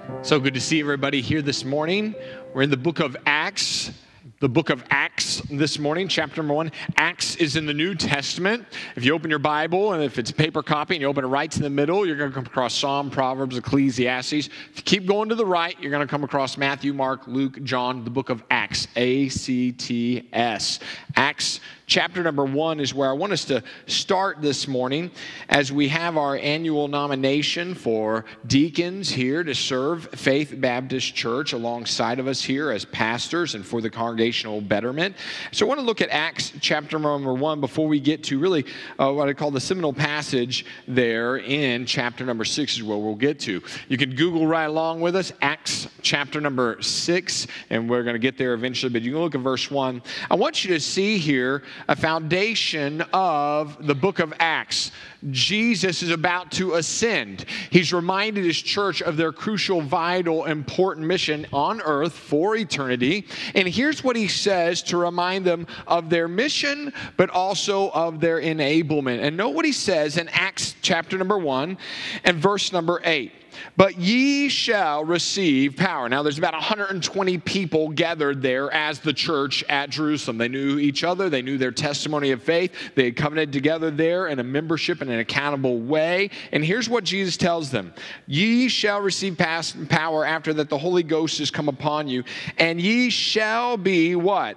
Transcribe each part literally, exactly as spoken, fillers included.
So good to see everybody here this morning. We're in the book of Acts. The book of Acts this morning, chapter number one. Acts is in the New Testament. If you open your Bible, and if it's a paper copy, and you open it right to the middle, you're going to come across Psalm, Proverbs, Ecclesiastes. If you keep going to the right, you're going to come across Matthew, Mark, Luke, John, the book of Acts, A C T S. Acts chapter number one is where I want us to start this morning as we have our annual nomination for deacons here to serve Faith Baptist Church alongside of us here as pastors and for the congregational betterment. So I want to look at Acts chapter number one before we get to really uh, what I call the seminal passage there in chapter number six is where we'll get to. You can Google right along with us, Acts chapter number six, and we're going to get there eventually, but you can look at verse one. I want you to see here a foundation of the book of Acts. Jesus is about to ascend. He's reminded his church of their crucial, vital, important mission on earth for eternity. And here's what he says to remind them of their mission, but also of their enablement. And note what he says in Acts chapter number one and verse number eight. But ye shall receive power. Now, there's about one hundred twenty people gathered there as the church at Jerusalem. They knew each other. They knew their testimony of faith. They had covenanted together there in a membership in an accountable way. And here's what Jesus tells them. Ye shall receive power after that the Holy Ghost is come upon you. And ye shall be what?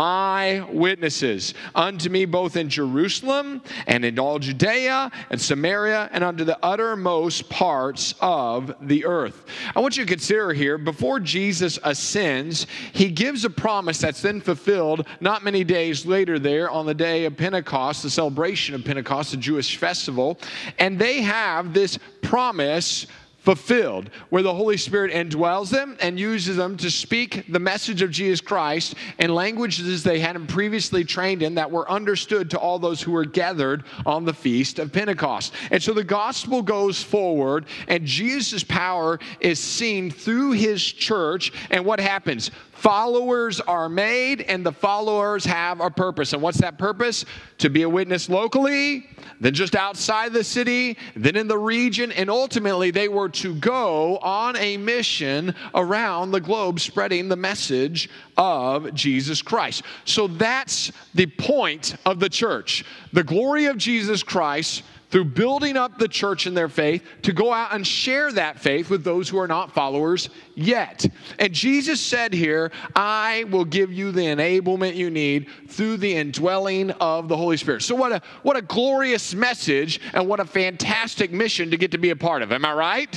My witnesses unto me both in Jerusalem and in all Judea and Samaria and unto the uttermost parts of Of the earth. I want you to consider here, before Jesus ascends, he gives a promise that's then fulfilled not many days later there on the day of Pentecost, the celebration of Pentecost, the Jewish festival, and they have this promise fulfilled, where the Holy Spirit indwells them and uses them to speak the message of Jesus Christ in languages they hadn't previously trained in that were understood to all those who were gathered on the Feast of Pentecost. And so the gospel goes forward, and Jesus' power is seen through his church, and what happens? Followers are made, and the followers have a purpose. And what's that purpose? To be a witness locally, then just outside the city, then in the region, and ultimately they were to go on a mission around the globe spreading the message of Jesus Christ. So that's the point of the church. The glory of Jesus Christ through building up the church in their faith, to go out and share that faith with those who are not followers yet. And Jesus said here, I will give you the enablement you need through the indwelling of the Holy Spirit. So what a, what a glorious message and what a fantastic mission to get to be a part of. Am I right?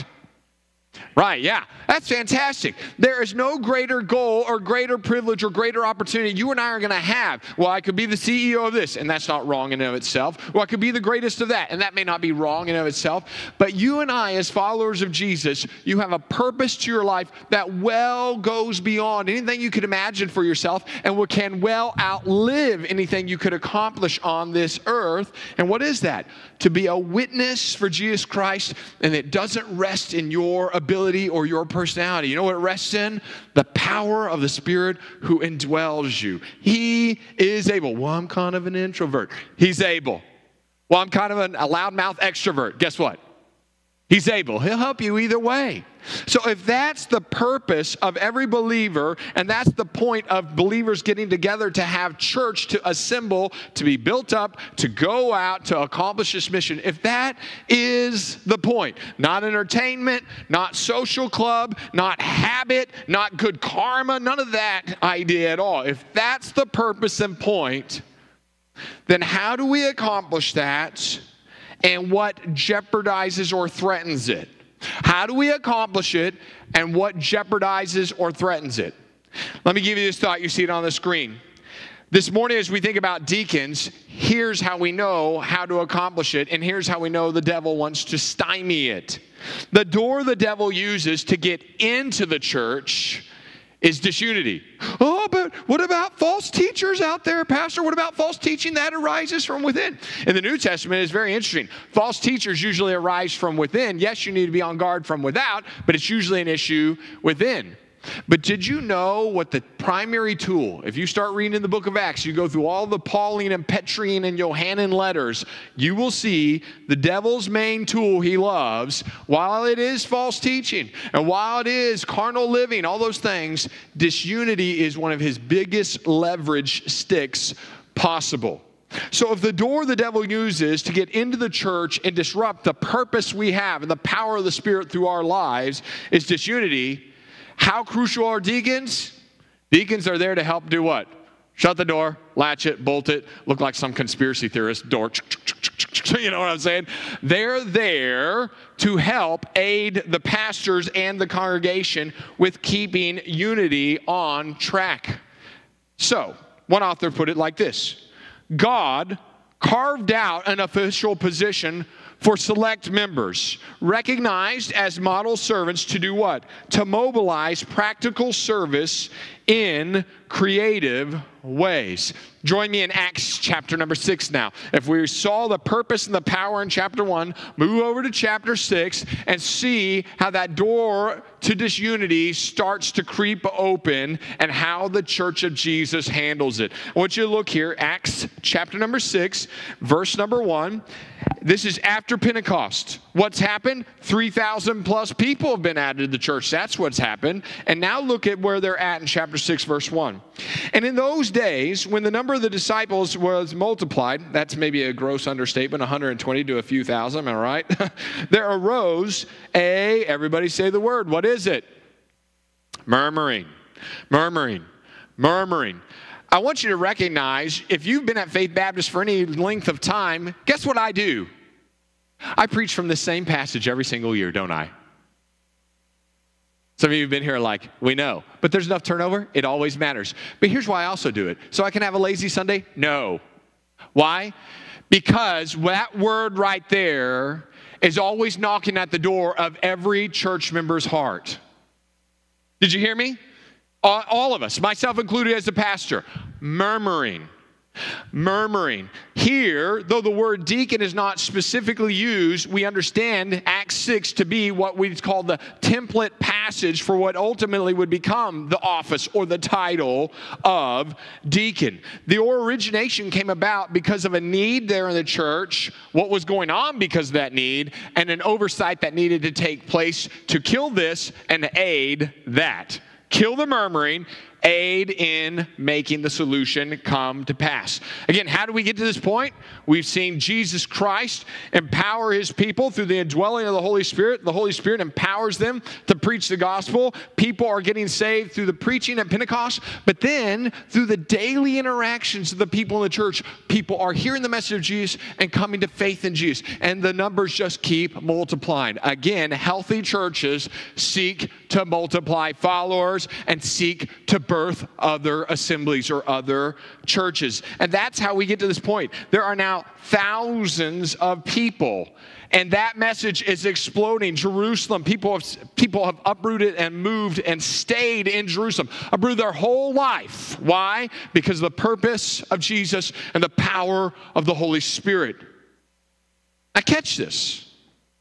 Right, yeah. That's fantastic. There is no greater goal or greater privilege or greater opportunity you and I are going to have. Well, I could be the C E O of this, and that's not wrong in and of itself. Well, I could be the greatest of that, and that may not be wrong in and of itself. But you and I, as followers of Jesus, you have a purpose to your life that well goes beyond anything you could imagine for yourself and can well outlive anything you could accomplish on this earth. And what is that? To be a witness for Jesus Christ, and it doesn't rest in your ability or your personality. You know what it rests in? The power of the Spirit who indwells you. He is able. Well, I'm kind of an introvert. He's able. Well, I'm kind of an, a loudmouth extrovert. Guess what? He's able. He'll help you either way. So if that's the purpose of every believer, and that's the point of believers getting together to have church, to assemble, to be built up, to go out, to accomplish this mission, if that is the point, not entertainment, not social club, not habit, not good karma, none of that idea at all. If that's the purpose and point, then how do we accomplish that? And what jeopardizes or threatens it? How do we accomplish it, and what jeopardizes or threatens it? Let me give you this thought. You see it on the screen. This morning, as we think about deacons, here's how we know how to accomplish it, and here's how we know the devil wants to stymie it. The door the devil uses to get into the church is disunity. Oh, but what about false teachers out there, Pastor? What about false teaching that arises from within? In the New Testament, it's very interesting. False teachers usually arise from within. Yes, you need to be on guard from without, but it's usually an issue within. But did you know what the primary tool, if you start reading in the book of Acts, you go through all the Pauline and Petrine and Johannine letters, you will see the devil's main tool he loves, while it is false teaching and while it is carnal living, all those things, disunity is one of his biggest leverage sticks possible. So if the door the devil uses to get into the church and disrupt the purpose we have and the power of the Spirit through our lives is disunity, how crucial are deacons? Deacons are there to help do what? Shut the door, latch it, bolt it, look like some conspiracy theorist door. You know what I'm saying? They're there to help aid the pastors and the congregation with keeping unity on track. So, one author put it like this: God carved out an official position for select members, recognized as model servants to do what? To mobilize practical service in creative ways. Join me in Acts chapter number six now. If we saw the purpose and the power in chapter one, move over to chapter six and see how that door to disunity starts to creep open and how the church of Jesus handles it. I want you to look here, Acts chapter number six, verse number one. This is after Pentecost. What's happened? three thousand plus people have been added to the church. That's what's happened. And now look at where they're at in chapter six, verse one. And in those days, when the number of the disciples was multiplied, that's maybe a gross understatement, one hundred twenty to a few thousand, am I right? There arose a, everybody say the word, what is it? Murmuring, murmuring, murmuring. I want you to recognize, if you've been at Faith Baptist for any length of time, guess what I do? I preach from the same passage every single year, don't I? Some of you have been here like, we know. But there's enough turnover, it always matters. But here's why I also do it. So I can have a lazy Sunday? No. Why? Because that word right there is always knocking at the door of every church member's heart. Did you hear me? All of us, myself included as a pastor, murmuring, murmuring. Here, though the word deacon is not specifically used, we understand Acts six to be what we call the template passage for what ultimately would become the office or the title of deacon. The origination came about because of a need there in the church, what was going on because of that need, and an oversight that needed to take place to kill this and aid that. Kill the murmuring, aid in making the solution come to pass. Again, how do we get to this point? We've seen Jesus Christ empower his people through the indwelling of the Holy Spirit. The Holy Spirit empowers them to preach the gospel. People are getting saved through the preaching at Pentecost, but then through the daily interactions of the people in the church, people are hearing the message of Jesus and coming to faith in Jesus. And the numbers just keep multiplying. Again, healthy churches seek to multiply followers and seek to birth other assemblies or other churches. And that's how we get to this point. There are now thousands of people, and that message is exploding. Jerusalem, people have, people have uprooted and moved and stayed in Jerusalem, uprooted their whole life. Why? Because of the purpose of Jesus and the power of the Holy Spirit. Now catch this.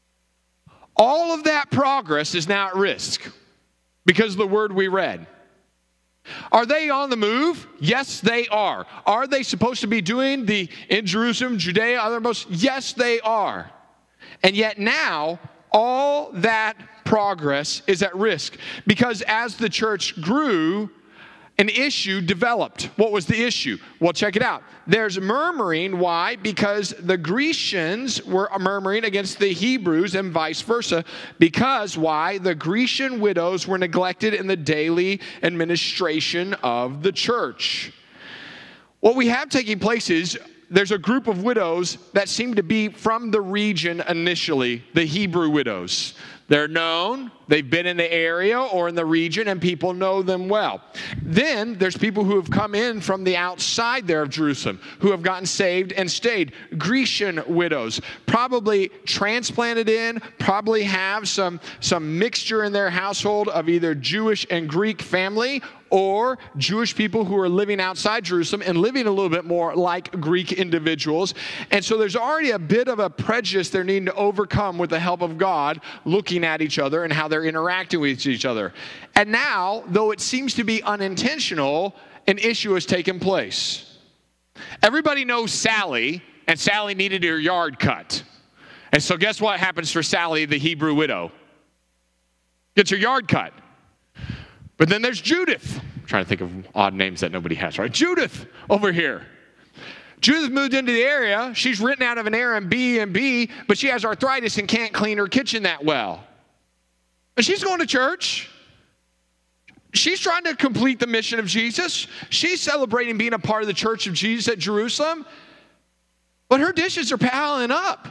All of that progress is now at risk because of the word we read. Are they on the move? Yes, they are. Are they supposed to be doing the in Jerusalem, Judea, othermost? Yes, they are. And yet now, all that progress is at risk because as the church grew, an issue developed. What was the issue? Well, check it out. There's murmuring. Why? Because the Grecians were murmuring against the Hebrews and vice versa. Because why? The Grecian widows were neglected in the daily administration of the church. What we have taking place is there's a group of widows that seem to be from the region initially, the Hebrew widows. They're known, they've been in the area or in the region, and people know them well. Then there's people who have come in from the outside there of Jerusalem, who have gotten saved and stayed. Grecian widows, probably transplanted in, probably have some, some mixture in their household of either Jewish and Greek family, or Jewish people who are living outside Jerusalem and living a little bit more like Greek individuals. And so there's already a bit of a prejudice they're needing to overcome with the help of God, looking looking at each other and how they're interacting with each other. And now, though it seems to be unintentional, an issue has taken place. Everybody knows Sally, and Sally needed her yard cut. And so guess what happens for Sally, the Hebrew widow? Gets her yard cut. But then there's Judith. I'm trying to think of odd names that nobody has, right? Judith over here. Judith moved into the area. She's written out of an Airbnb, but she has arthritis and can't clean her kitchen that well. And she's going to church. She's trying to complete the mission of Jesus. She's celebrating being a part of the church of Jesus at Jerusalem. But her dishes are piling up.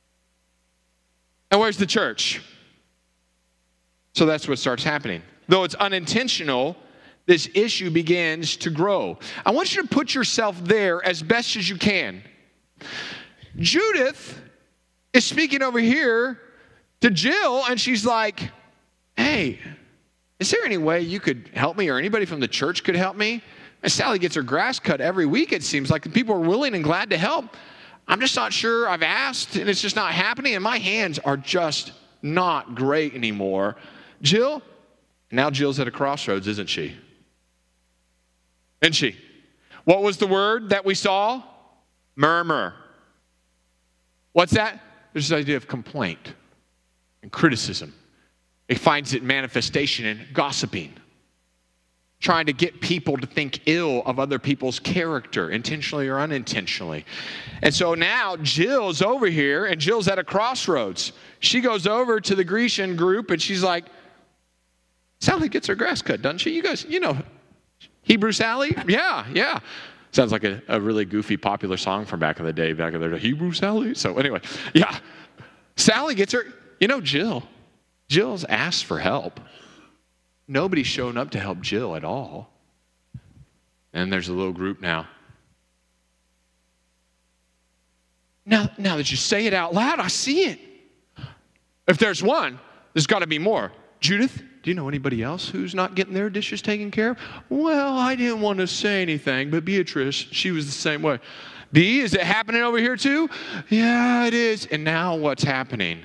And where's the church? So that's what starts happening. Though it's unintentional, this issue begins to grow. I want you to put yourself there as best as you can. Judith is speaking over here to Jill, and she's like, hey, is there any way you could help me, or anybody from the church could help me? And Sally gets her grass cut every week, it seems like. People are willing and glad to help. I'm just not sure. I've asked, and it's just not happening, and my hands are just not great anymore. Jill, now Jill's at a crossroads, isn't she? Isn't she? What was the word that we saw? Murmur. What's that? There's this idea of complaint and criticism. It finds its manifestation in gossiping, trying to get people to think ill of other people's character, intentionally or unintentionally. And so now Jill's over here, and Jill's at a crossroads. She goes over to the Grecian group, and she's like, Sally gets her grass cut, doesn't she? You guys, you know, Hebrew Sally? Yeah, yeah. Sounds like a, a really goofy, popular song from back in the day, back in the day, Hebrew Sally. So anyway, yeah. Sally gets her, you know, Jill. Jill's asked for help. Nobody's shown up to help Jill at all. And there's a little group now. Now, now that you say it out loud, I see it. If there's one, there's got to be more. Judith, do you know anybody else who's not getting their dishes taken care of? Well, I didn't want to say anything, but Beatrice, she was the same way. B, is it happening over here too? Yeah, it is. And now what's happening?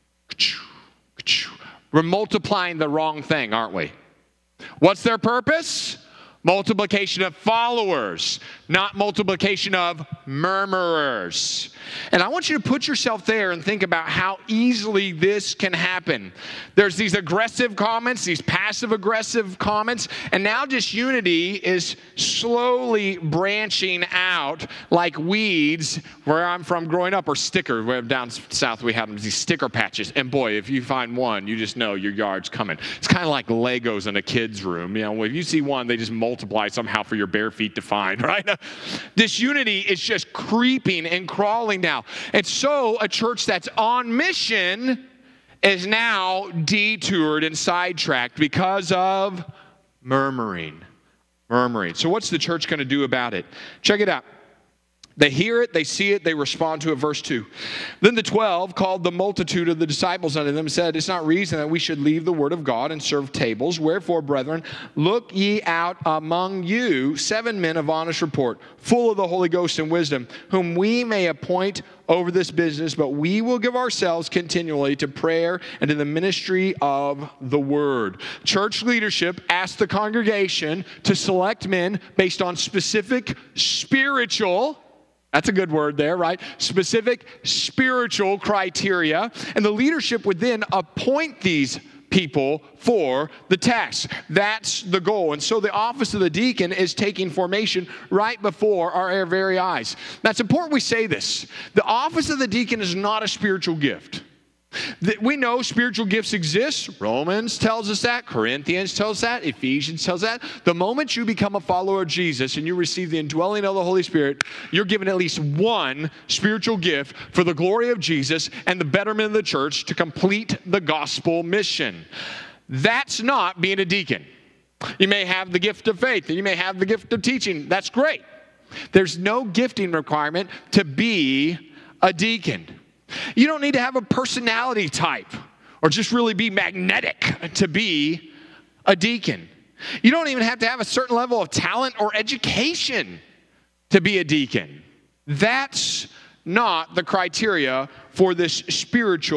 We're multiplying the wrong thing, aren't we? What's their purpose? Multiplication of followers, not multiplication of murmurers. And I want you to put yourself there and think about how easily this can happen. There's these aggressive comments, these passive-aggressive comments, and now disunity is slowly branching out like weeds where I'm from growing up, or sticker. Where down south we have these sticker patches. And boy, if you find one, you just know your yard's coming. It's kind of like Legos in a kid's room. You know, if you see one, they just multiply somehow for your bare feet to find, right? Disunity is just creeping and crawling now. And so a church that's on mission is now detoured and sidetracked because of murmuring. Murmuring. So what's the church going to do about it? Check it out. They hear it, they see it, they respond to it. Verse two. Then the twelve called the multitude of the disciples unto them and said, it's not reason that we should leave the word of God and serve tables. Wherefore, brethren, look ye out among you seven men of honest report, full of the Holy Ghost and wisdom, whom we may appoint over this business, but we will give ourselves continually to prayer and to the ministry of the word. Church leadership asked the congregation to select men based on specific spiritual, that's a good word there, right? Specific spiritual criteria. And the leadership would then appoint these people for the task. That's the goal. And so the office of the deacon is taking formation right before our very eyes. That's important we say this. The office of the deacon is not a spiritual gift. We know spiritual gifts exist. Romans tells us that. Corinthians tells us that. Ephesians tells us that. The moment you become a follower of Jesus and you receive the indwelling of the Holy Spirit, you're given at least one spiritual gift for the glory of Jesus and the betterment of the church to complete the gospel mission. That's not being a deacon. You may have the gift of faith and you may have the gift of teaching. That's great. There's no gifting requirement to be a deacon. You don't need to have a personality type or just really be magnetic to be a deacon. You don't even have to have a certain level of talent or education to be a deacon. That's not the criteria for this spiritual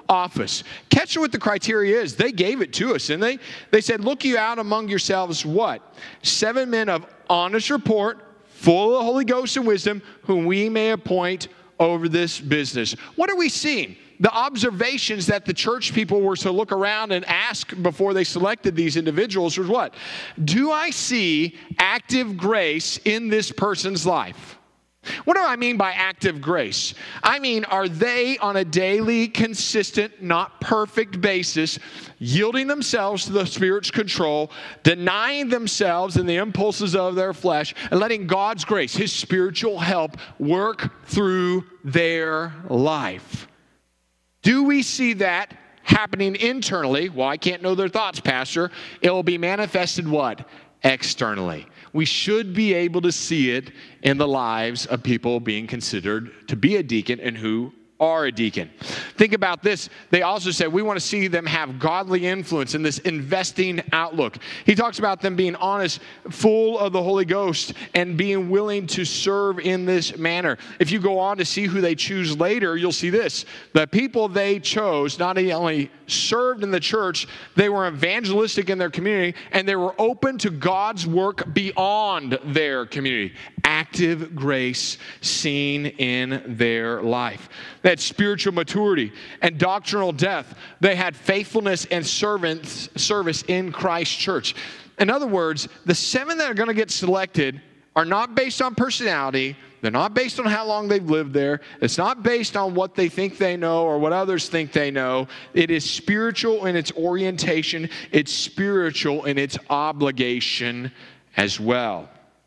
office. Catch what the criteria is. They gave it to us, and they, they said, look you out among yourselves what? Seven men of honest report, full of the Holy Ghost and wisdom, whom we may appoint over this business. What are we seeing? The observations that the church people were to look around and ask before they selected these individuals was what? Do I see active grace in this person's life? What do I mean by active grace? I mean, are they on a daily, consistent, not perfect basis, yielding themselves to the Spirit's control, denying themselves and the impulses of their flesh, and letting God's grace, His spiritual help, work through their life? Do we see that happening internally? Well, I can't know their thoughts, Pastor. It will be manifested what? Externally. We should be able to see it in the lives of people being considered to be a deacon and who are a deacon. Think about this. They also said we want to see them have godly influence in this investing outlook. He talks about them being honest, full of the Holy Ghost, and being willing to serve in this manner. If you go on to see who they choose later, you'll see this. The people they chose not only served in the church, they were evangelistic in their community, and they were open to God's work beyond their community. Active grace seen in their life. They had spiritual maturity and doctrinal depth. They had faithfulness and servants, service in Christ's church. In other words, the seven that are going to get selected are not based on personality. They're not based on how long they've lived there. It's not based on what they think they know or what others think they know. It is spiritual in its orientation. It's spiritual in its obligation as well.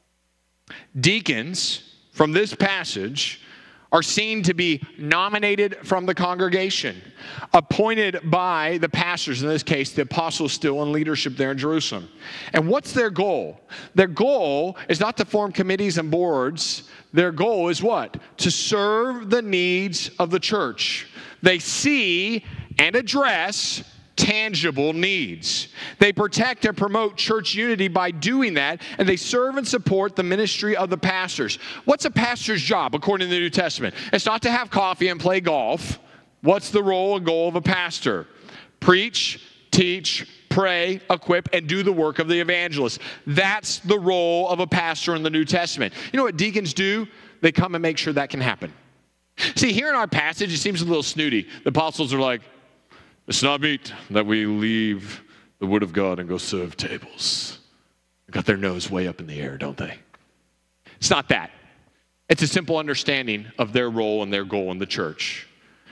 Deacons, from this passage, are seen to be nominated from the congregation, appointed by the pastors, in this case, the apostles still in leadership there in Jerusalem. And what's their goal? Their goal is not to form committees and boards. Their goal is what? To serve the needs of the church. They see and address tangible needs. They protect and promote church unity by doing that, and they serve and support the ministry of the pastors. What's a pastor's job according to the New Testament? It's not to have coffee and play golf. What's the role and goal of a pastor? Preach, teach, pray, equip, and do the work of the evangelist. That's the role of a pastor in the New Testament. You know what deacons do? They come and make sure that can happen. See, here in our passage, it seems a little snooty. The apostles are like, it's not meet that we leave the word of God and go serve tables. They got their nose way up in the air, don't they? It's not that. It's a simple understanding of their role and their goal in the church.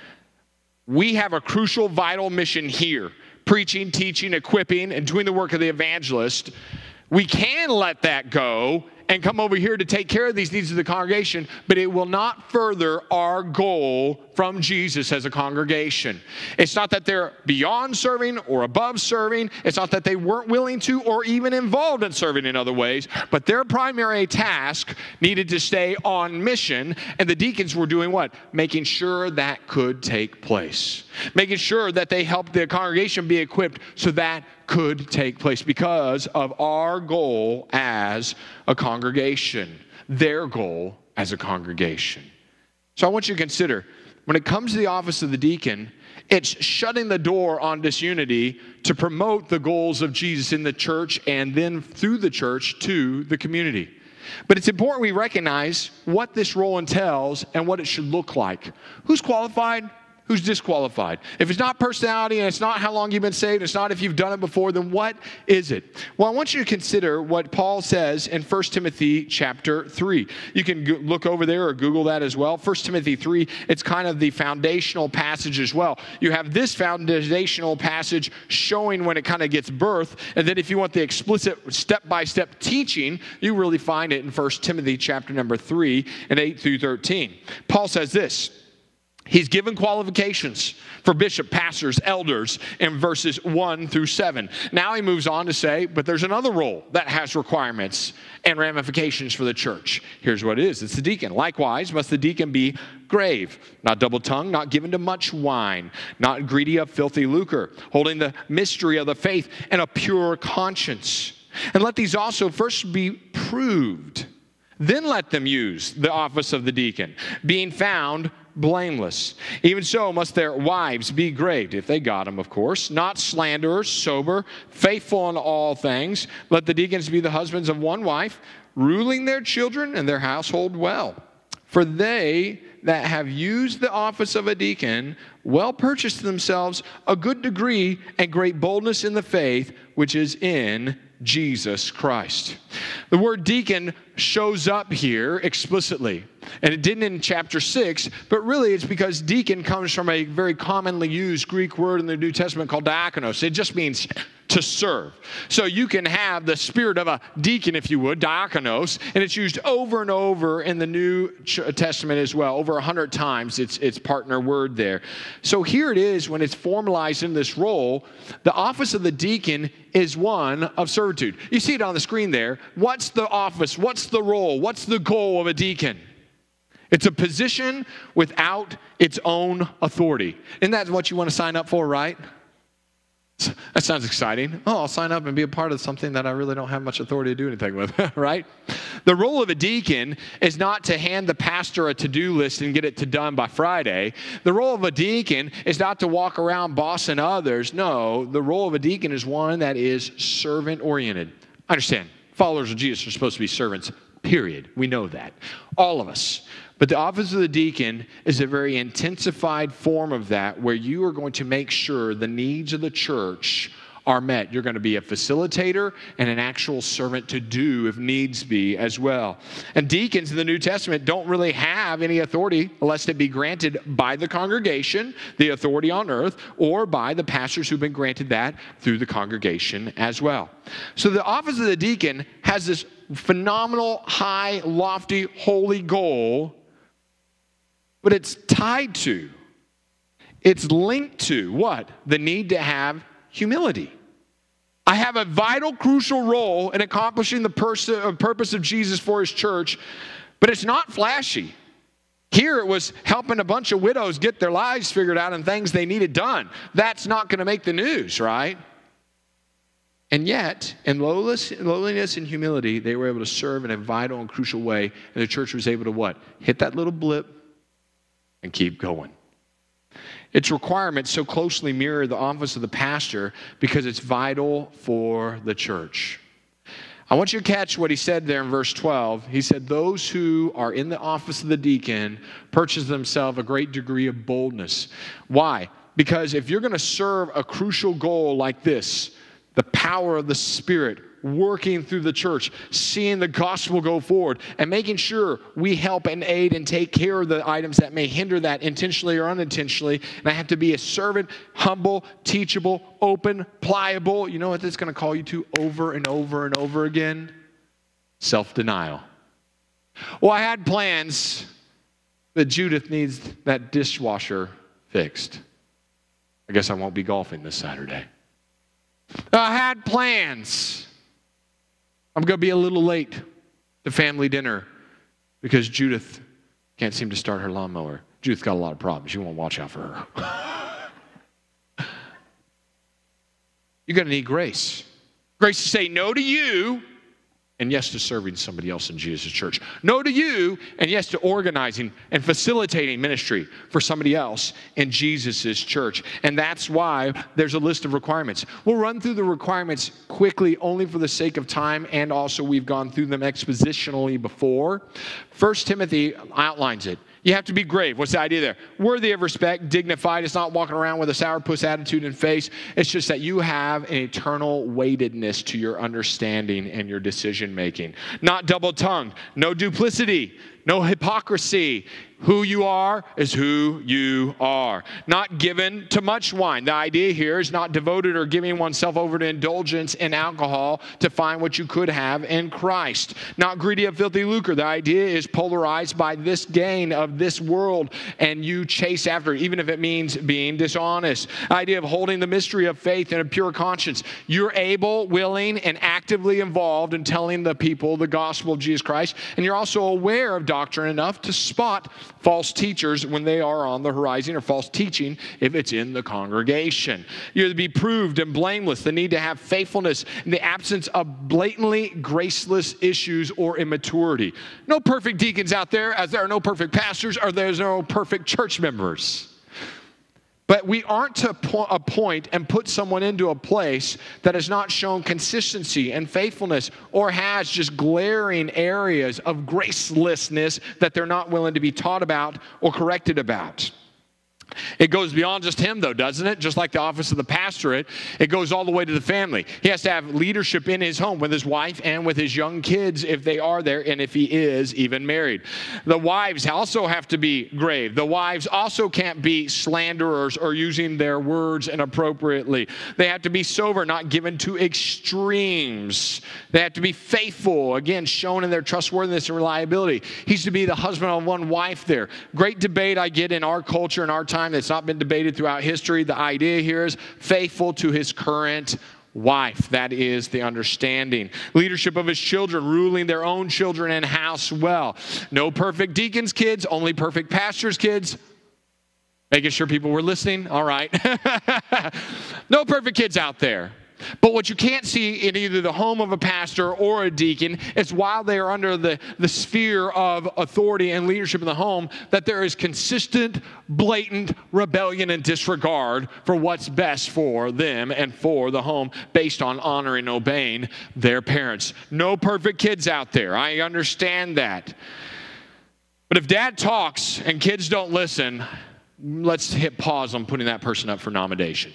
We have a crucial, vital mission here, preaching, teaching, equipping, and doing the work of the evangelist. We can let that go and come over here to take care of these needs of the congregation, but it will not further our goal from Jesus as a congregation. It's not that they're beyond serving or above serving. It's not that they weren't willing to or even involved in serving in other ways, but their primary task needed to stay on mission, and the deacons were doing what? Making sure that could take place. Making sure that they helped the congregation be equipped so that could take place because of our goal as a congregation, their goal as a congregation. So I want you to consider, when it comes to the office of the deacon, it's shutting the door on disunity to promote the goals of Jesus in the church and then through the church to the community. But it's important we recognize what this role entails and what it should look like. Who's qualified? Who's disqualified? If it's not personality and it's not how long you've been saved, it's not if you've done it before, then what is it? Well, I want you to consider what Paul says in First Timothy chapter three. You can go- look over there or Google that as well. First Timothy three, it's kind of the foundational passage as well. You have this foundational passage showing when it kind of gets birth, and then if you want the explicit step-by-step teaching, you really find it in First Timothy chapter number three and eight through thirteen. Paul says this. He's given qualifications for bishop, pastors, elders in verses one through seven. Now he moves on to say, but there's another role that has requirements and ramifications for the church. Here's what it is. It's the deacon. Likewise, must the deacon be grave, not double-tongued, not given to much wine, not greedy of filthy lucre, holding the mystery of the faith and a pure conscience. And let these also first be proved. Then let them use the office of the deacon, being found blameless. Even so must their wives be great, if they got them, of course, not slanderers, sober, faithful in all things. Let the deacons be the husbands of one wife, ruling their children and their household well. For they that have used the office of a deacon well purchased themselves a good degree and great boldness in the faith which is in Jesus Christ. The word deacon shows up here explicitly. And it didn't in chapter six, but really it's because deacon comes from a very commonly used Greek word in the New Testament called diakonos. It just means to serve. So you can have the spirit of a deacon, if you would, diakonos, and it's used over and over in the New Testament as well. Over a hundred times it's, it's partner word there. So here it is when it's formalized in this role, the office of the deacon is one of servitude. You see it on the screen there. What's the office? What's the role? What's the goal of a deacon? It's a position without its own authority. Isn't that what you want to sign up for, right? That sounds exciting. Oh, I'll sign up and be a part of something that I really don't have much authority to do anything with, right? The role of a deacon is not to hand the pastor a to-do list and get it to done by Friday. The role of a deacon is not to walk around bossing others. No, the role of a deacon is one that is servant-oriented. I understand. Followers of Jesus are supposed to be servants, period. We know that. All of us. But the office of the deacon is a very intensified form of that, where you are going to make sure the needs of the church are met. You're going to be a facilitator and an actual servant to do, if needs be, as well. And deacons in the New Testament don't really have any authority unless it be granted by the congregation, the authority on earth, or by the pastors who've been granted that through the congregation as well. So the office of the deacon has this phenomenal, high, lofty, holy goal, but it's tied to, it's linked to what? The need to have humility. I have a vital, crucial role in accomplishing the pers- purpose of Jesus for his church, but it's not flashy. Here it was helping a bunch of widows get their lives figured out and things they needed done. That's not going to make the news, right? And yet, in lowliness and humility, they were able to serve in a vital and crucial way, and the church was able to what? Hit that little blip and keep going. Its requirements so closely mirror the office of the pastor because it's vital for the church. I want you to catch what he said there in verse twelve. He said, those who are in the office of the deacon purchase themselves a great degree of boldness. Why? Because if you're going to serve a crucial goal like this, the power of the Spirit working through the church, seeing the gospel go forward, and making sure we help and aid and take care of the items that may hinder that intentionally or unintentionally. And I have to be a servant, humble, teachable, open, pliable. You know what that's going to call you to over and over and over again? Self-denial. Well, I had plans, but Judith needs that dishwasher fixed. I guess I won't be golfing this Saturday. I had plans. I'm going to be a little late to family dinner because Judith can't seem to start her lawnmower. Judith's got a lot of problems. You won't watch out for her. You're going to need grace. Grace to say no to you and yes to serving somebody else in Jesus' church. No to you and yes to organizing and facilitating ministry for somebody else in Jesus' church. And that's why there's a list of requirements. We'll run through the requirements quickly only for the sake of time, and also we've gone through them expositionally before. First Timothy outlines it. You have to be grave. What's the idea there? Worthy of respect, dignified. It's not walking around with a sourpuss attitude and face. It's just that you have an eternal weightedness to your understanding and your decision making. Not double-tongued. No duplicity. No hypocrisy. Who you are is who you are. Not given to much wine. The idea here is not devoted or giving oneself over to indulgence in alcohol to find what you could have in Christ. Not greedy of filthy lucre. The idea is polarized by this gain of this world, and you chase after it, even if it means being dishonest. The idea of holding the mystery of faith and a pure conscience. You're able, willing, and actively involved in telling the people the gospel of Jesus Christ, and you're also aware of doctrine enough to spot false teachers when they are on the horizon, or false teaching if it's in the congregation. You're to be proved and blameless. The need to have faithfulness in the absence of blatantly graceless issues or immaturity. No perfect deacons out there, as there are no perfect pastors, or there's no perfect church members. But we aren't to appoint and put someone into a place that has not shown consistency and faithfulness, or has just glaring areas of gracelessness that they're not willing to be taught about or corrected about. It goes beyond just him, though, doesn't it? Just like the office of the pastorate, it goes all the way to the family. He has to have leadership in his home with his wife and with his young kids if they are there, and if he is even married. The wives also have to be grave. The wives also can't be slanderers or using their words inappropriately. They have to be sober, not given to extremes. They have to be faithful, again, shown in their trustworthiness and reliability. He's to be the husband of one wife there. Great debate I get in our culture, in our time, that's not been debated throughout history. The idea here is faithful to his current wife. That is the understanding. Leadership of his children, ruling their own children and house well. No perfect deacons' kids, only perfect pastors' kids. Making sure people were listening. All right. No perfect kids out there. But what you can't see in either the home of a pastor or a deacon is, while they are under the, the sphere of authority and leadership in the home, that there is consistent, blatant rebellion and disregard for what's best for them and for the home, based on honoring and obeying their parents. No perfect kids out there. I understand that. But if dad talks and kids don't listen, let's hit pause on putting that person up for nomination.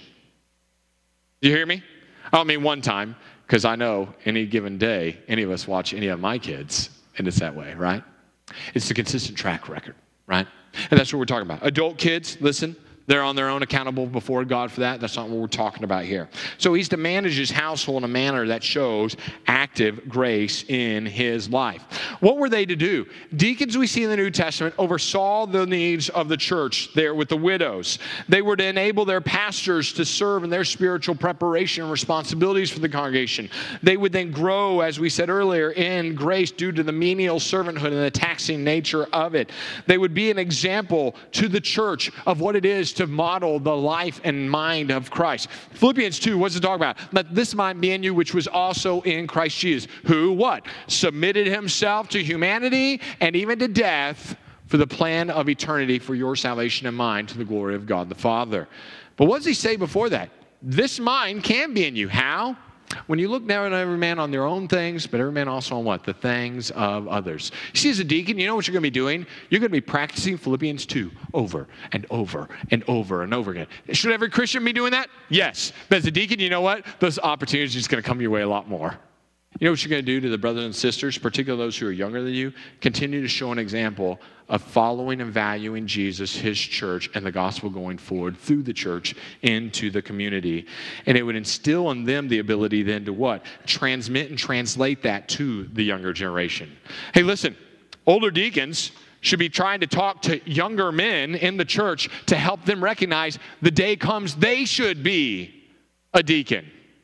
Do you hear me? I don't mean one time, because I know any given day, any of us watch any of my kids, and it's that way, right? It's a consistent track record, right? And that's what we're talking about. Adult kids, listen, they're on their own, accountable before God for that. That's not what we're talking about here. So he's to manage his household in a manner that shows active grace in his life. What were they to do? Deacons, we see in the New Testament, oversaw the needs of the church there with the widows. They were to enable their pastors to serve in their spiritual preparation and responsibilities for the congregation. They would then grow, as we said earlier, in grace due to the menial servanthood and the taxing nature of it. They would be an example to the church of what it is to model the life and mind of Christ. Philippians two, what's it talk about? Let this mind be in you, which was also in Christ Jesus, who, what? Submitted himself to humanity and even to death for the plan of eternity, for your salvation and mine, to the glory of God the Father. But what does he say before that? This mind can be in you. How? When you look down at every man on their own things, but every man also on what? The things of others. You see, as a deacon, you know what you're going to be doing? You're going to be practicing Philippians two over and over and over and over again. Should every Christian be doing that? Yes. But as a deacon, you know what? Those opportunities are just going to come your way a lot more. You know what you're going to do to the brothers and sisters, particularly those who are younger than you? Continue to show an example of following and valuing Jesus, his church, and the gospel going forward through the church into the community. And it would instill in them the ability then to what? Transmit and translate that to the younger generation. Hey, listen, older deacons should be trying to talk to younger men in the church to help them recognize the day comes they should be a deacon.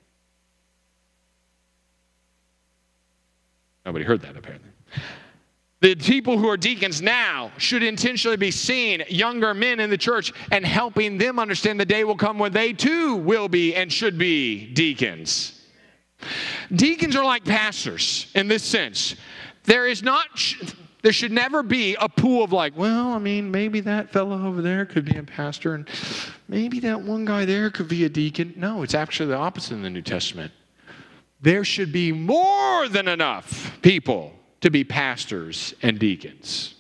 Nobody heard that, apparently. The people who are deacons now should intentionally be seeing younger men in the church and helping them understand the day will come when they too will be and should be deacons. Deacons are like pastors in this sense. There is not, there should never be a pool of like, well, I mean, maybe that fellow over there could be a pastor, and maybe that one guy there could be a deacon. No, it's actually the opposite in the New Testament. There should be more than enough people to be pastors and deacons.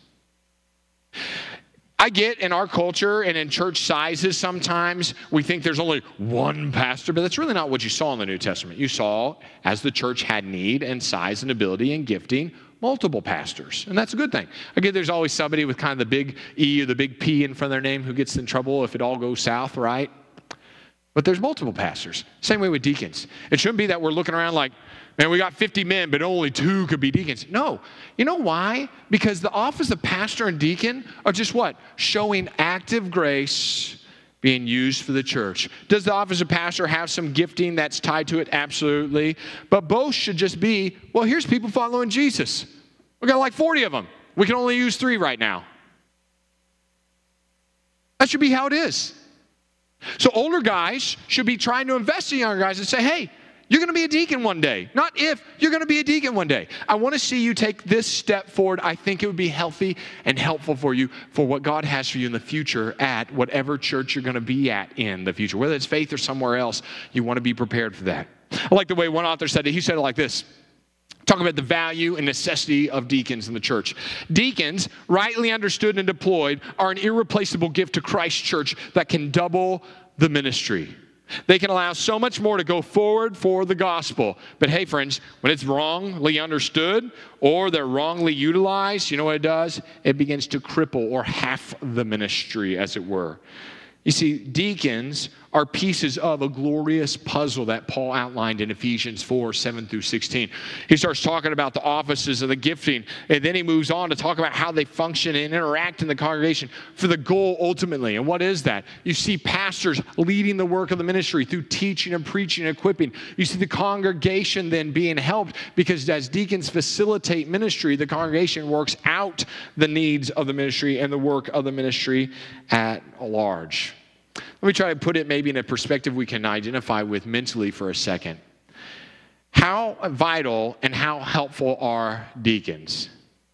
I get in our culture and in church sizes sometimes we think there's only one pastor, but that's really not what you saw in the New Testament. You saw, as the church had need and size and ability and gifting, multiple pastors, and that's a good thing. Again, there's always somebody with kind of the big E or the big P in front of their name who gets in trouble if it all goes south, right? But there's multiple pastors. Same way with deacons. It shouldn't be that we're looking around like, man, we got fifty men, but only two could be deacons. No. You know why? Because the office of pastor and deacon are just what? Showing active grace being used for the church. Does the office of pastor have some gifting that's tied to it? Absolutely. But both should just be, well, here's people following Jesus. We got like forty of them. We can only use three right now. That should be how it is. So older guys should be trying to invest in younger guys and say, hey, you're going to be a deacon one day. Not if, you're going to be a deacon one day. I want to see you take this step forward. I think it would be healthy and helpful for you for what God has for you in the future at whatever church you're going to be at in the future. Whether it's Faith or somewhere else, you want to be prepared for that. I like the way one author said it. He said it like this. Talking about the value and necessity of deacons in the church. Deacons, rightly understood and deployed, are an irreplaceable gift to Christ's church that can double the ministry. They can allow so much more to go forward for the gospel. But hey, friends, when it's wrongly understood or they're wrongly utilized, you know what it does? It begins to cripple or half the ministry, as it were. You see, deacons are pieces of a glorious puzzle that Paul outlined in Ephesians four, seven through sixteen. He starts talking about the offices of the gifting, and then he moves on to talk about how they function and interact in the congregation for the goal ultimately. And what is that? You see pastors leading the work of the ministry through teaching and preaching and equipping. You see the congregation then being helped because as deacons facilitate ministry, the congregation works out the needs of the ministry and the work of the ministry at large. Let me try to put it maybe in a perspective we can identify with mentally for a second. How vital and how helpful are deacons?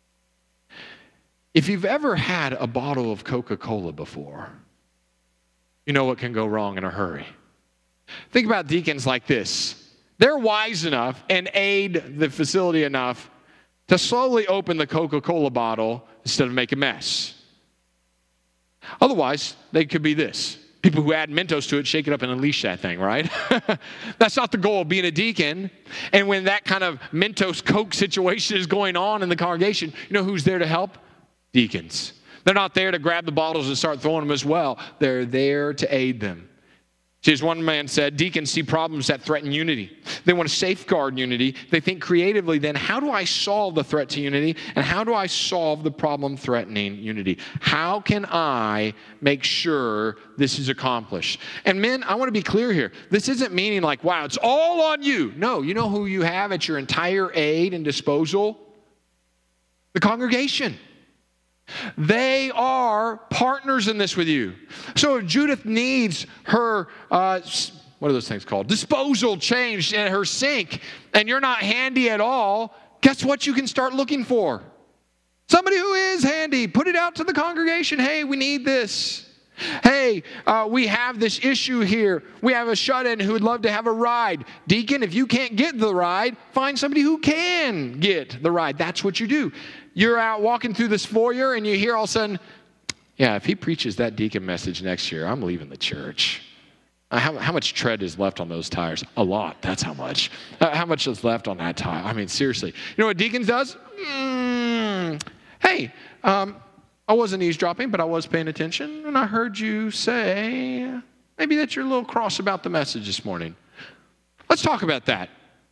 If you've ever had a bottle of Coca-Cola before, you know what can go wrong in a hurry. Think about deacons like this. They're wise enough and aid the facility enough to slowly open the Coca-Cola bottle instead of make a mess. Otherwise, they could be this. People who add Mentos to it, shake it up and unleash that thing, right? That's not the goal of being a deacon. And when that kind of Mentos Coke situation is going on in the congregation, you know who's there to help? Deacons. They're not there to grab the bottles and start throwing them as well. They're there to aid them. See, as one man said, deacons see problems that threaten unity. They want to safeguard unity. They think creatively then, how do I solve the threat to unity? And how do I solve the problem threatening unity? How can I make sure this is accomplished? And men, I want to be clear here. This isn't meaning like, wow, it's all on you. No, you know who you have at your entire aid and disposal? The congregation. They are partners in this with you. So if Judith needs her, uh, what are those things called? Disposal changed in her sink, and you're not handy at all, guess what you can start looking for? Somebody who is handy. Put it out to the congregation. Hey, we need this. Hey, uh, we have this issue here. We have a shut-in who would love to have a ride. Deacon, if you can't get the ride, find somebody who can get the ride. That's what you do. You're out walking through this foyer and you hear all of a sudden, yeah, if he preaches that deacon message next year, I'm leaving the church. Uh, how, how much tread is left on those tires? A lot. That's how much. Uh, how much is left on that tire? I mean, seriously. You know what deacons does? Mm, hey, um, I wasn't eavesdropping, but I was paying attention, and I heard you say maybe that you're a little cross about the message this morning. Let's talk about that.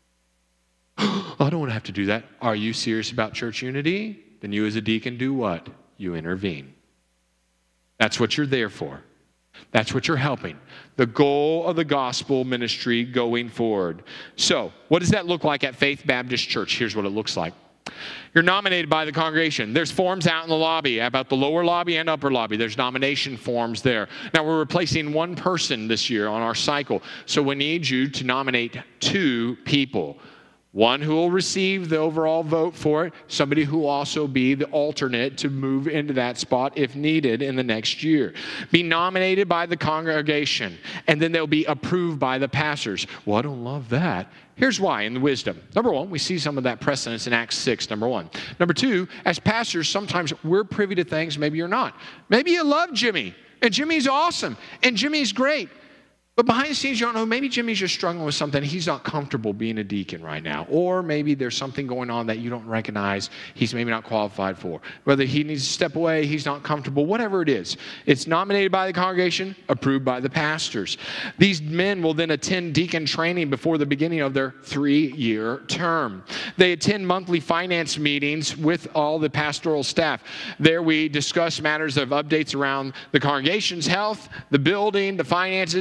I don't want to have to do that. Are you serious about church unity? Then you as a deacon do what? You intervene. That's what you're there for. That's what you're helping. The goal of the gospel ministry going forward. So, what does that look like at Faith Baptist Church? Here's what it looks like. You're nominated by the congregation. There's forms out in the lobby, about the lower lobby and upper lobby. There's nomination forms there. Now, we're replacing one person this year on our cycle. So we need you to nominate two people. One who will receive the overall vote for it, somebody who will also be the alternate to move into that spot if needed in the next year. Be nominated by the congregation, and then they'll be approved by the pastors. Well, I don't love that. Here's why in the wisdom. Number one, we see some of that precedence in Acts six, number one. Number two, as pastors, sometimes we're privy to things maybe you're not. Maybe you love Jimmy, and Jimmy's awesome, and Jimmy's great. But behind the scenes, you don't know, maybe Jimmy's just struggling with something. He's not comfortable being a deacon right now. Or maybe there's something going on that you don't recognize he's maybe not qualified for. Whether he needs to step away, he's not comfortable, whatever it is. It's nominated by the congregation, approved by the pastors. These men will then attend deacon training before the beginning of their three-year term. They attend monthly finance meetings with all the pastoral staff. There we discuss matters of updates around the congregation's health, the building, the finances. It's a matter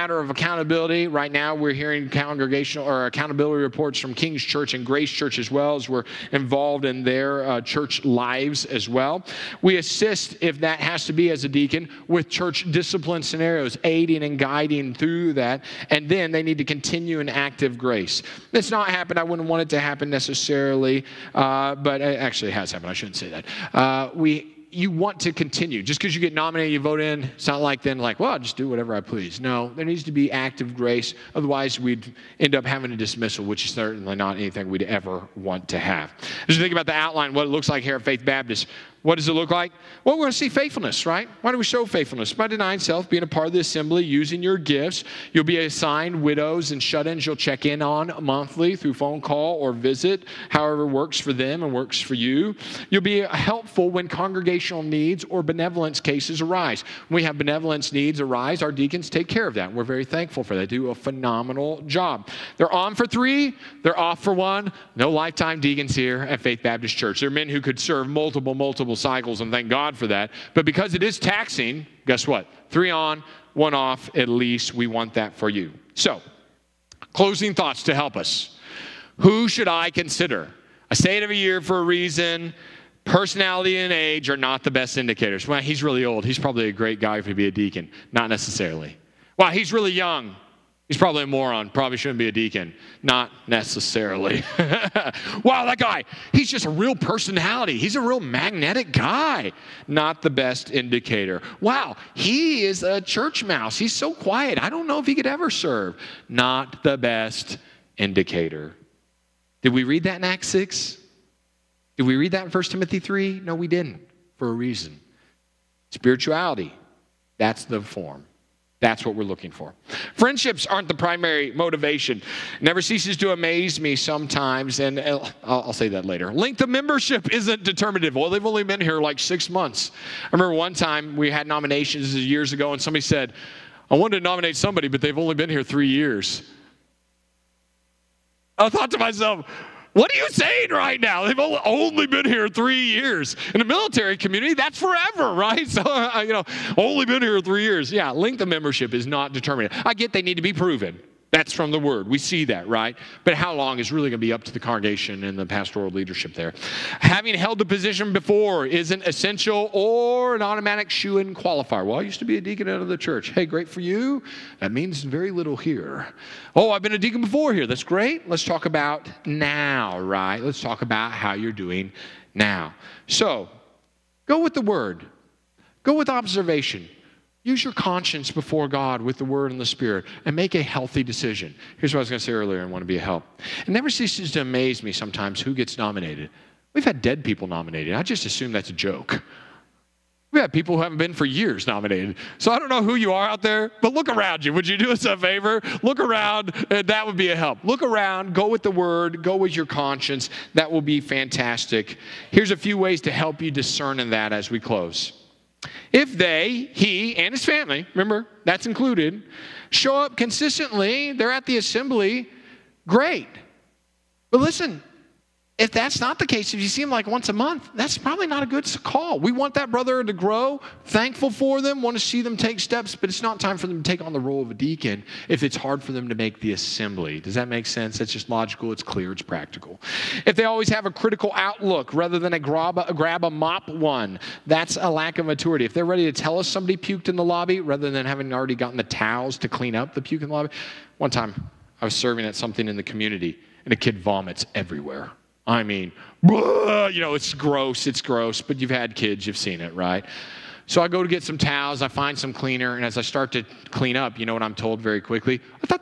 matter of accountability, right now we're hearing congregational or accountability reports from King's Church and Grace Church as well, as we're involved in their uh, church lives as well. We assist, if that has to be as a deacon, with church discipline scenarios, aiding and guiding through that, and then they need to continue in active grace. It's not happened. I wouldn't want it to happen necessarily, uh, but it actually has happened. I shouldn't say that. Uh, we You want to continue. Just because you get nominated, you vote in, it's not like then like, well, I'll just do whatever I please. No, there needs to be active grace. Otherwise, we'd end up having a dismissal, which is certainly not anything we'd ever want to have. Just think about the outline, what it looks like here at Faith Baptist. What does it look like? Well, we're going to see faithfulness, right? Why do we show faithfulness? By denying self, being a part of the assembly, using your gifts. You'll be assigned widows and shut-ins you'll check in on monthly through phone call or visit, however works for them and works for you. You'll be helpful when congregational needs or benevolence cases arise. When we have benevolence needs arise, our deacons take care of that. We're very thankful for that. They do a phenomenal job. They're on for three. They're off for one. No lifetime deacons here at Faith Baptist Church. They're men who could serve multiple, multiple cycles, and thank God for that. But because it is taxing, guess what? Three on, one off, at least. We want that for you. So, closing thoughts to help us. Who should I consider? I say it every year for a reason. Personality and age are not the best indicators. Well, he's really old. He's probably a great guy to be a deacon. Not necessarily. Wow, he's really young. He's probably a moron. Probably shouldn't be a deacon. Not necessarily. Wow, that guy, he's just a real personality. He's a real magnetic guy. Not the best indicator. Wow, he is a church mouse. He's so quiet. I don't know if he could ever serve. Not the best indicator. Did we read that in Acts six? Did we read that in First Timothy three? No, we didn't, for a reason. Spirituality, that's the form. That's what we're looking for. Friendships aren't the primary motivation. It never ceases to amaze me sometimes, and I'll, I'll say that later. Length of membership isn't determinative. Well, they've only been here like six months. I remember one time we had nominations years ago, and somebody said, I wanted to nominate somebody, but they've only been here three years. I thought to myself, what are you saying right now? They've only been here three years. In the military community, that's forever, right? So, uh, you know, only been here three years. Yeah, length of membership is not determined. I get they need to be proven. That's from the Word. We see that, right? But how long is really going to be up to the congregation and the pastoral leadership there. Having held the position before isn't essential or an automatic shoe-in qualifier. Well, I used to be a deacon out of the church. Hey, great for you. That means very little here. Oh, I've been a deacon before here. That's great. Let's talk about now, right? Let's talk about how you're doing now. So, go with the Word. Go with observation. Use your conscience before God with the Word and the Spirit and make a healthy decision. Here's what I was going to say earlier and want to be a help. It never ceases to amaze me sometimes who gets nominated. We've had dead people nominated. I just assume that's a joke. We've had people who haven't been for years nominated. So I don't know who you are out there, but look around you. Would you do us a favor? Look around, and that would be a help. Look around, go with the Word, go with your conscience. That will be fantastic. Here's a few ways to help you discern in that as we close. If they, he, and his family, remember, that's included, show up consistently, they're at the assembly, great. But listen, if that's not the case, if you see them like once a month, that's probably not a good call. We want that brother to grow, thankful for them, want to see them take steps, but it's not time for them to take on the role of a deacon if it's hard for them to make the assembly. Does that make sense? That's just logical, it's clear, it's practical. If they always have a critical outlook rather than a grab a, grab a mop one, that's a lack of maturity. If they're ready to tell us somebody puked in the lobby rather than having already gotten the towels to clean up the puke in the lobby. One time, I was serving at something in the community, and a kid vomits everywhere. I mean, you know, it's gross, it's gross, but you've had kids, you've seen it, right? So I go to get some towels, I find some cleaner, and as I start to clean up, you know what I'm told very quickly?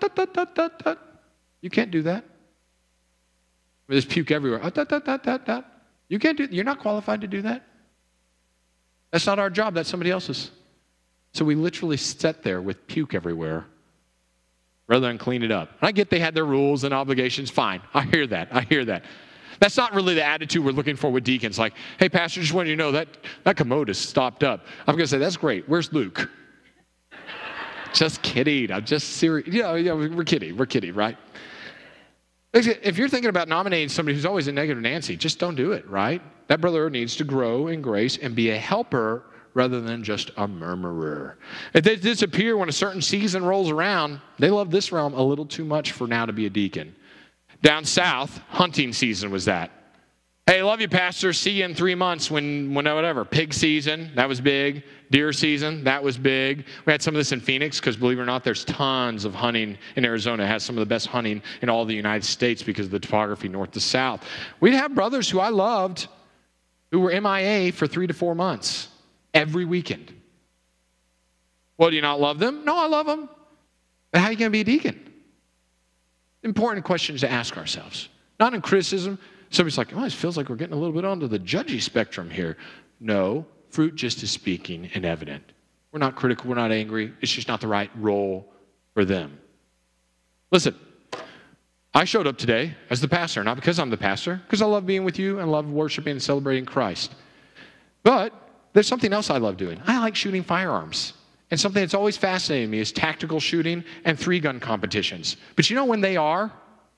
You can't do that. There's puke everywhere. You can't do, you're not qualified to do that. That's not our job, that's somebody else's. So we literally sat there with puke everywhere rather than clean it up. And I get they had their rules and obligations, fine. I hear that, I hear that. That's not really the attitude we're looking for with deacons. Like, hey, pastor, just wanted you to know that that commode is stopped up. I'm going to say, that's great. Where's Luke? Just kidding. I'm just serious. You know, you know, we're kidding. We're kidding, right? If you're thinking about nominating somebody who's always a negative Nancy, just don't do it, right? That brother needs to grow in grace and be a helper rather than just a murmurer. If they disappear when a certain season rolls around, they love this realm a little too much for now to be a deacon. Down south, hunting season was that. Hey, love you, pastor. See you in three months when, when whatever. Pig season, that was big. Deer season, that was big. We had some of this in Phoenix because, believe it or not, there's tons of hunting in Arizona. It has some of the best hunting in all the United States because of the topography north to south. We'd have brothers who I loved who were M I A for three to four months every weekend. Well, do you not love them? No, I love them. But how are you going to be a deacon? Important questions to ask ourselves. Not in criticism. Somebody's like, oh, it feels like we're getting a little bit onto the judgy spectrum here. No, fruit just is speaking and evident. We're not critical. We're not angry. It's just not the right role for them. Listen, I showed up today as the pastor, not because I'm the pastor, because I love being with you and love worshiping and celebrating Christ. But there's something else I love doing. I like shooting firearms. And something that's always fascinated me is tactical shooting and three-gun competitions. But you know when they are?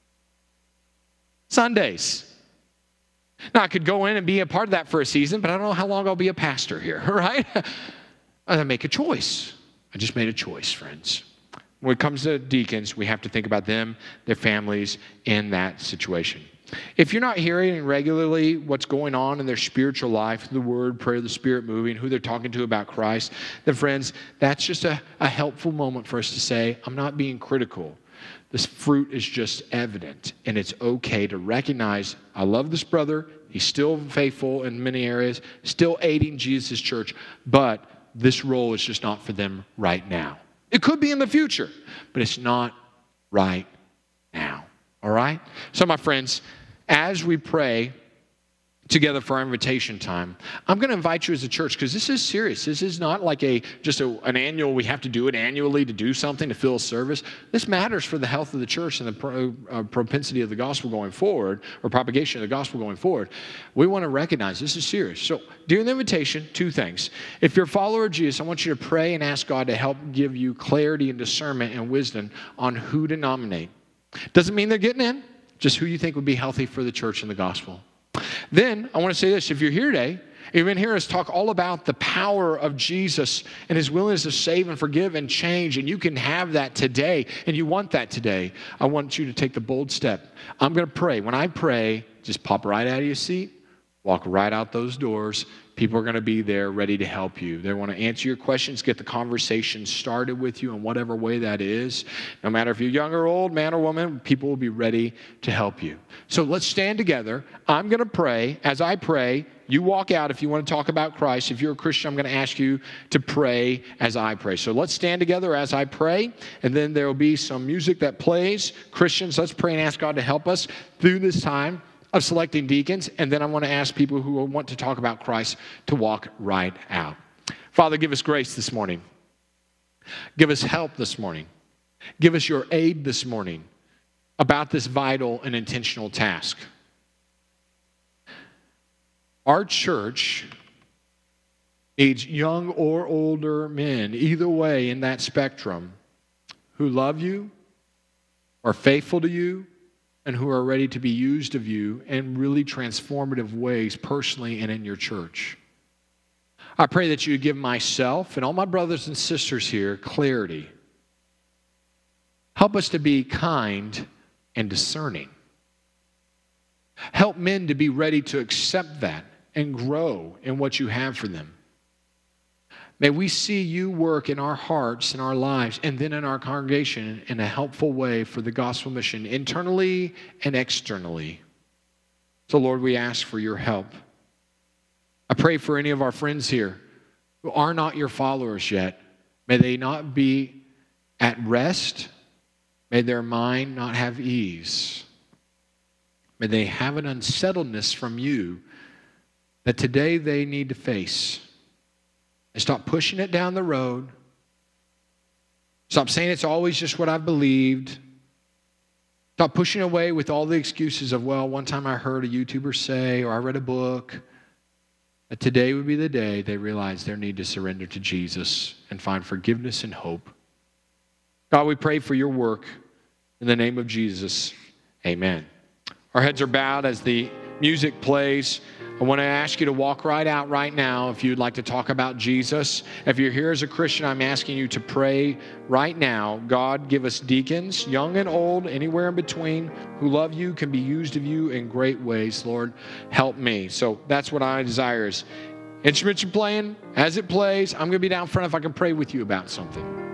Sundays. Now, I could go in and be a part of that for a season, but I don't know how long I'll be a pastor here, right? I make a choice. I just made a choice, friends. When it comes to deacons, we have to think about them, their families, in that situation. If you're not hearing regularly what's going on in their spiritual life, the Word, prayer, the Spirit moving, who they're talking to about Christ, then friends, that's just a, a helpful moment for us to say, I'm not being critical. This fruit is just evident, and it's okay to recognize, I love this brother, he's still faithful in many areas, still aiding Jesus' church, but this role is just not for them right now. It could be in the future, but it's not right now, all right? So my friends, as we pray together for our invitation time, I'm going to invite you as a church, because this is serious. This is not like a just a, an annual, we have to do it annually to do something, to fill a service. This matters for the health of the church and the pro, uh, propensity of the gospel going forward, or propagation of the gospel going forward. We want to recognize this is serious. So during the invitation, two things. If you're a follower of Jesus, I want you to pray and ask God to help give you clarity and discernment and wisdom on who to nominate. Doesn't mean they're getting in, just who you think would be healthy for the church and the gospel. Then, I want to say this. If you're here today, you've been hearing us talk all about the power of Jesus and His willingness to save and forgive and change, and you can have that today, and you want that today, I want you to take the bold step. I'm going to pray. When I pray, just pop right out of your seat, walk right out those doors. People are going to be there ready to help you. They want to answer your questions, get the conversation started with you in whatever way that is. No matter if you're young or old, man or woman, people will be ready to help you. So let's stand together. I'm going to pray. As I pray, you walk out if you want to talk about Christ. If you're a Christian, I'm going to ask you to pray as I pray. So let's stand together as I pray, and then there will be some music that plays. Christians, let's pray and ask God to help us through this time of selecting deacons, and then I want to ask people who want to talk about Christ to walk right out. Father, give us grace this morning. Give us help this morning. Give us your aid this morning about this vital and intentional task. Our church needs young or older men, either way in that spectrum, who love you, are faithful to you, and who are ready to be used of you in really transformative ways personally and in your church. I pray that you would give myself and all my brothers and sisters here clarity. Help us to be kind and discerning. Help men to be ready to accept that and grow in what you have for them. May we see you work in our hearts and our lives and then in our congregation in a helpful way for the gospel mission, internally and externally. So, Lord, we ask for your help. I pray for any of our friends here who are not your followers yet. May they not be at rest. May their mind not have ease. May they have an unsettledness from you that today they need to face. And stop pushing it down the road. Stop saying it's always just what I've believed. Stop pushing away with all the excuses of, well, one time I heard a YouTuber say, or I read a book. That today would be the day they realize their need to surrender to Jesus and find forgiveness and hope. God, we pray for your work in the name of Jesus. Amen. Our heads are bowed as the music plays. I want to ask you to walk right out right now if you'd like to talk about Jesus. If you're here as a Christian, I'm asking you to pray right now. God, give us deacons, young and old, anywhere in between, who love you, can be used of you in great ways. Lord, help me. So that's what I desire is instruments are playing. As it plays, I'm going to be down front if I can pray with you about something.